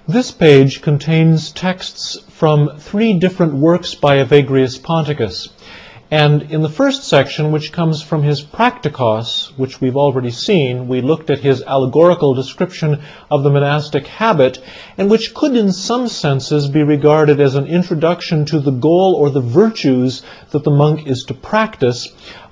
This page contains texts from 3 different works by Evagrius Ponticus. And in the first section, which comes from his Practicos, which we've already seen, we looked at his allegorical description of the monastic habit, and which could in some senses be regarded as an introduction to the goal or the virtues that the monk is to practice.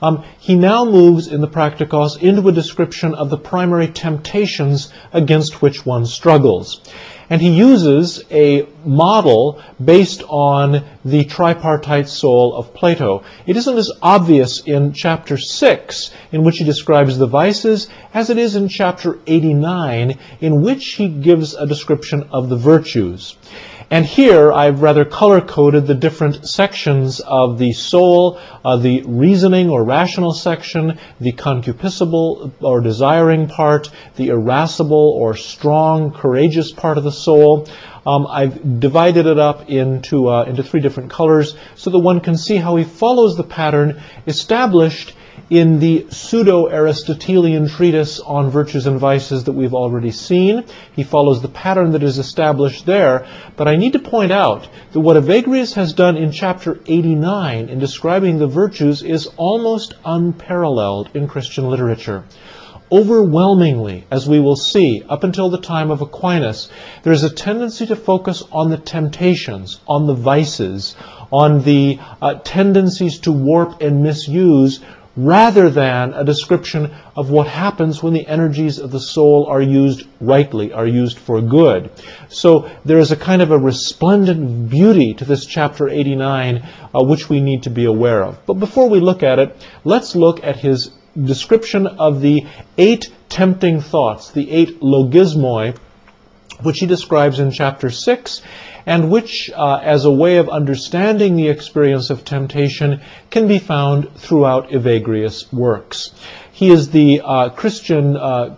He now moves in the Practicos into a description of the primary temptations against which one struggles. And he uses a model based on the tripartite soul of Plato. It isn't as obvious in chapter 6, in which he describes the vices, as it is in chapter 89, in which he gives a description of the virtues. And here I've rather color-coded the different sections of the soul, the reasoning or rational section, the concupiscible or desiring part, the irascible or strong, courageous part of the soul. I've divided it up into 3 different colors so that one can see how he follows the pattern established in the pseudo-Aristotelian treatise on virtues and vices that we've already seen. He follows the pattern that is established there. But I need to point out that what Evagrius has done in chapter 89 in describing the virtues is almost unparalleled in Christian literature. Overwhelmingly, as we will see, up until the time of Aquinas, there is a tendency to focus on the temptations, on the vices, on the tendencies to warp and misuse, rather than a description of what happens when the energies of the soul are used rightly, are used for good. So there is a kind of a resplendent beauty to this chapter 89, which we need to be aware of. But before we look at it, let's look at his description of the 8 tempting thoughts, the 8 logismoi, which he describes in chapter 6, and which, as a way of understanding the experience of temptation, can be found throughout Evagrius' works. He is the Christian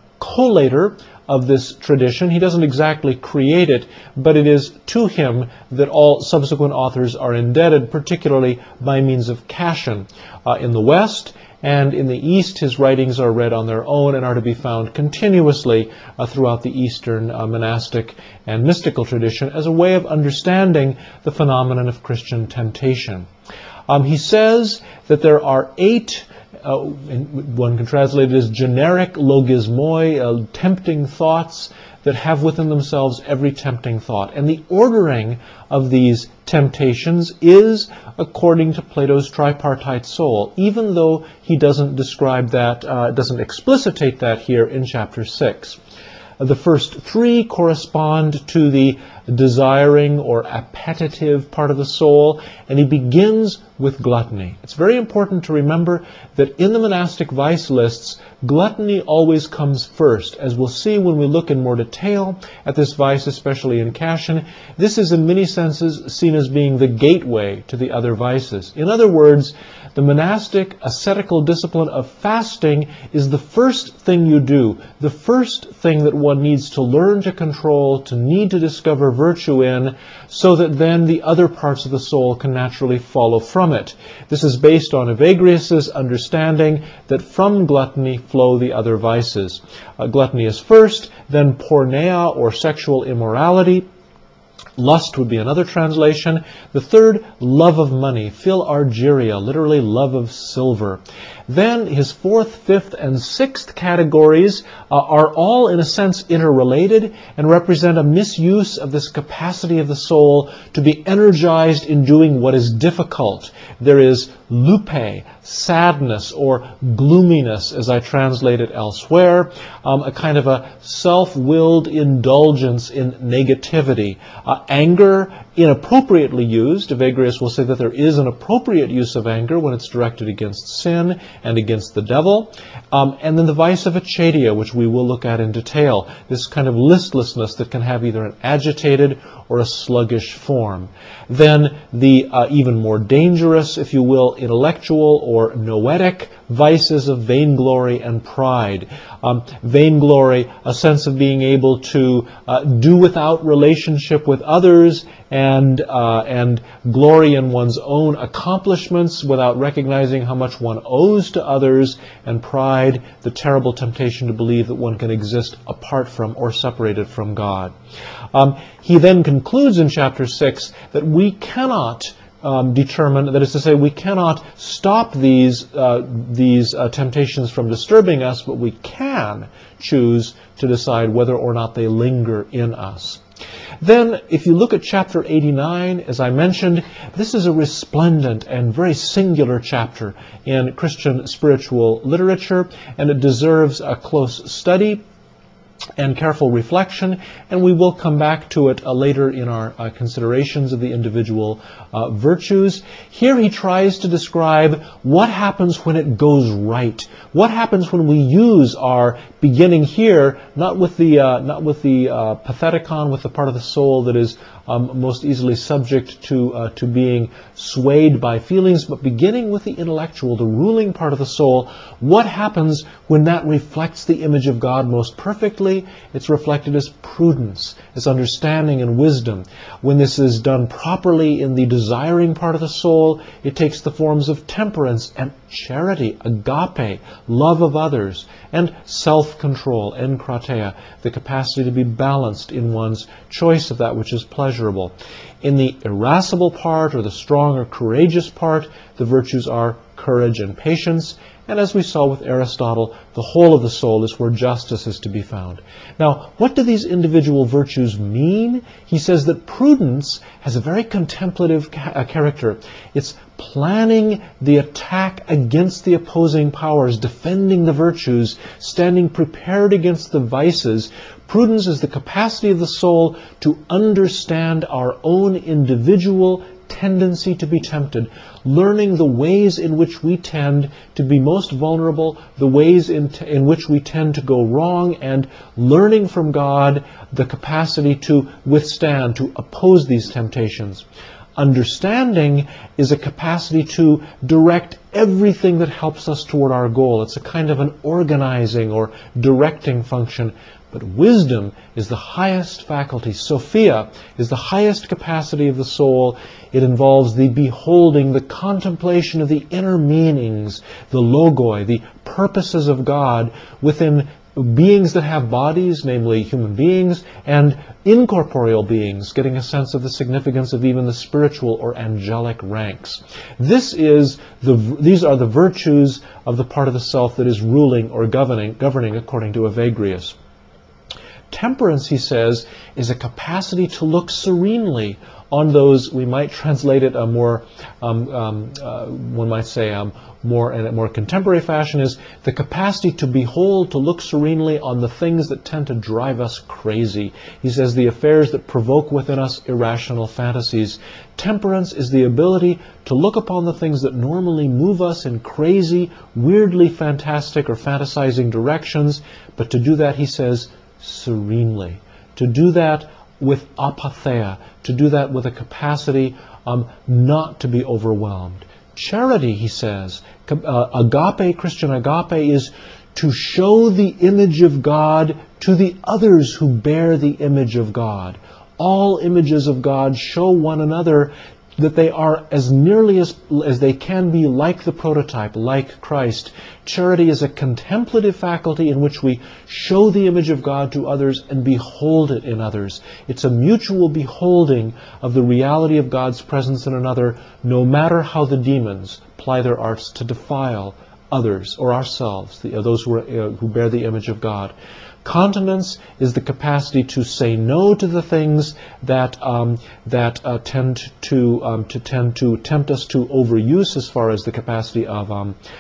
collator of this tradition. He doesn't exactly create it, but it is to him that all subsequent authors are indebted, particularly by means of Cassian. In the West and in the East, his writings are read on their own and are to be found continuously throughout the Eastern monastic and mystical tradition as a way of understanding the phenomenon of Christian temptation. He says that there are 8, one can translate it as generic logismoi, tempting thoughts that have within themselves every tempting thought. And the ordering of these temptations is according to Plato's tripartite soul, even though he doesn't describe that, doesn't explicitate that here in chapter 6. The first 3 correspond to the desiring or appetitive part of the soul, and he begins with gluttony. It's very important to remember that in the monastic vice lists, gluttony always comes first. As we'll see when we look in more detail at this vice, especially in Cassian, this is in many senses seen as being the gateway to the other vices. In other words, the monastic ascetical discipline of fasting is the first thing you do, the first thing that one needs to learn to control, to need to discover virtue in, so that then the other parts of the soul can naturally follow from it. This is based on Evagrius' understanding that from gluttony flow the other vices. Gluttony is first, then porneia, or sexual immorality. Lust would be another translation. The third, love of money, philargyria, literally love of silver. Then his 4th, 5th, and 6th categories are all in a sense interrelated and represent a misuse of this capacity of the soul to be energized in doing what is difficult. There is lupe, sadness, or gloominess, as I translate it elsewhere, a kind of a self-willed indulgence in negativity. Anger, inappropriately used. Evagrius will say that there is an appropriate use of anger when it's directed against sin and against the devil. And then the vice of acedia, which we will look at in detail. This kind of listlessness that can have either an agitated or a sluggish form. Then the even more dangerous, if you will, intellectual or noetic vices of vainglory and pride. Vainglory, a sense of being able to do without relationship with others, and and glory in one's own accomplishments without recognizing how much one owes to others, and pride, the terrible temptation to believe that one can exist apart from or separated from God. He then concludes in chapter 6 that we cannot determine, that is to say, we cannot stop these temptations from disturbing us, but we can choose to decide whether or not they linger in us. Then, if you look at chapter 89, as I mentioned, this is a resplendent and very singular chapter in Christian spiritual literature, and it deserves a close study and careful reflection, and we will come back to it later in our considerations of the individual virtues. Here he tries to describe what happens when it goes right. What happens when we use our beginning here, not with the patheticon, with the part of the soul that is most easily subject to being swayed by feelings, but beginning with the intellectual, the ruling part of the soul. What happens when that reflects the image of God most perfectly? It's reflected as prudence, as understanding and wisdom. When this is done properly in the desiring part of the soul, it takes the forms of temperance and charity, agape, love of others, and self-control, enkrateia, the capacity to be balanced in one's choice of that which is pleasurable. In the irascible part, or the strong or courageous part, the virtues are courage and patience. And as we saw with Aristotle, the whole of the soul is where justice is to be found. Now, what do these individual virtues mean? He says that prudence has a very contemplative character. It's planning the attack against the opposing powers, defending the virtues, standing prepared against the vices. Prudence is the capacity of the soul to understand our own individual tendency to be tempted, learning the ways in which we tend to be most vulnerable, the ways in which we tend to go wrong, and learning from God the capacity to withstand, to oppose these temptations. Understanding is a capacity to direct everything that helps us toward our goal. It's a kind of an organizing or directing function. But wisdom is the highest faculty. Sophia is the highest capacity of the soul. It involves the beholding, the contemplation of the inner meanings, the logoi, the purposes of God within beings that have bodies, namely human beings, and incorporeal beings, getting a sense of the significance of even the spiritual or angelic ranks. These are the virtues of the part of the self that is ruling or governing according to Evagrius. Temperance, he says, is a capacity to look serenely on those, we might translate it one might say more in a more contemporary fashion, is the capacity to behold, to look serenely on the things that tend to drive us crazy. He says the affairs that provoke within us irrational fantasies. Temperance is the ability to look upon the things that normally move us in crazy, weirdly fantastic or fantasizing directions, but to do that, he says, serenely. To do that with apatheia, to do that with a capacity not to be overwhelmed. Charity, he says, agape, Christian agape, is to show the image of God to the others who bear the image of God. All images of God show one another that they are as nearly as they can be like the prototype, like Christ. Charity is a contemplative faculty in which we show the image of God to others and behold it in others. It's a mutual beholding of the reality of God's presence in another, no matter how the demons ply their arts to defile others or ourselves, those who bear the image of God. Continence is the capacity to say no to the things that tend to tempt us to overuse as far as the capacity of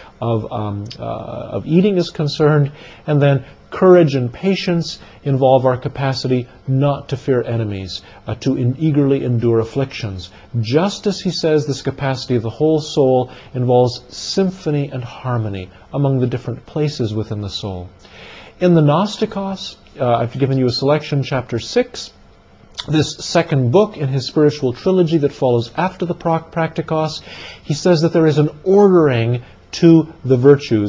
eating is concerned. And then courage and patience involve our capacity not to fear enemies, to eagerly endure afflictions. Justice, he says, this capacity of the whole soul involves symphony and harmony among the different places within the soul. In the Gnostikos, I've given you a selection, chapter 6, this second book in his spiritual trilogy that follows after the Praktikos. He says that there is an ordering to the virtues.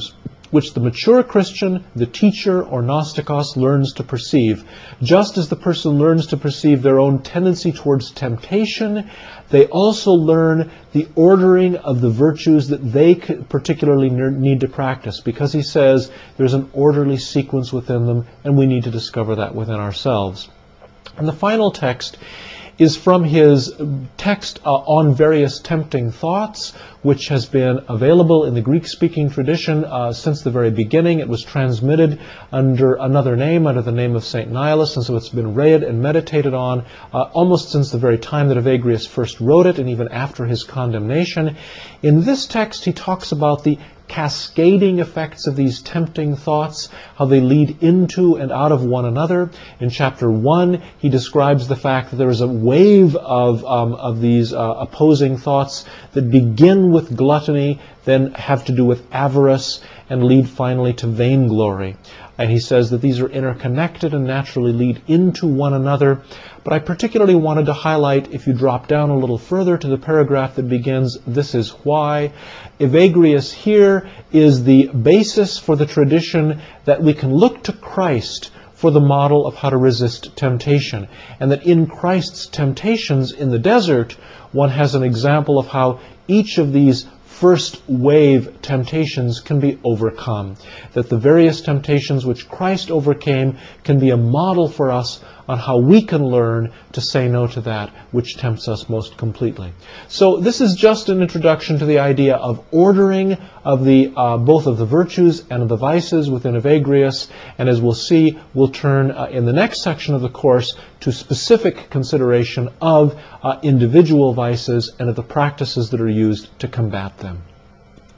which the mature Christian, the teacher, or Gnostikos learns to perceive. Just as the person learns to perceive their own tendency towards temptation, they also learn the ordering of the virtues that they particularly need to practice, because he says there's an orderly sequence within them, and we need to discover that within ourselves. And the final text is from his text on various tempting thoughts, which has been available in the Greek-speaking tradition since the very beginning. It was transmitted under another name, under the name of St. Nihilus, and so it's been read and meditated on almost since the very time that Evagrius first wrote it, and even after his condemnation. In this text, he talks about the cascading effects of these tempting thoughts, how they lead into and out of one another. In chapter 1, he describes the fact that there is a wave of these opposing thoughts that begin with gluttony, then have to do with avarice, and lead finally to vainglory. And he says that these are interconnected and naturally lead into one another. But I particularly wanted to highlight, if you drop down a little further to the paragraph that begins, "This is why," Evagrius here is the basis for the tradition that we can look to Christ for the model of how to resist temptation. And that in Christ's temptations in the desert, one has an example of how each of these first wave temptations can be overcome. That the various temptations which Christ overcame can be a model for us on how we can learn to say no to that which tempts us most completely. So this is just an introduction to the idea of ordering of the both of the virtues and of the vices within Evagrius, and as we'll see, we'll turn in the next section of the course to specific consideration of individual vices and of the practices that are used to combat them.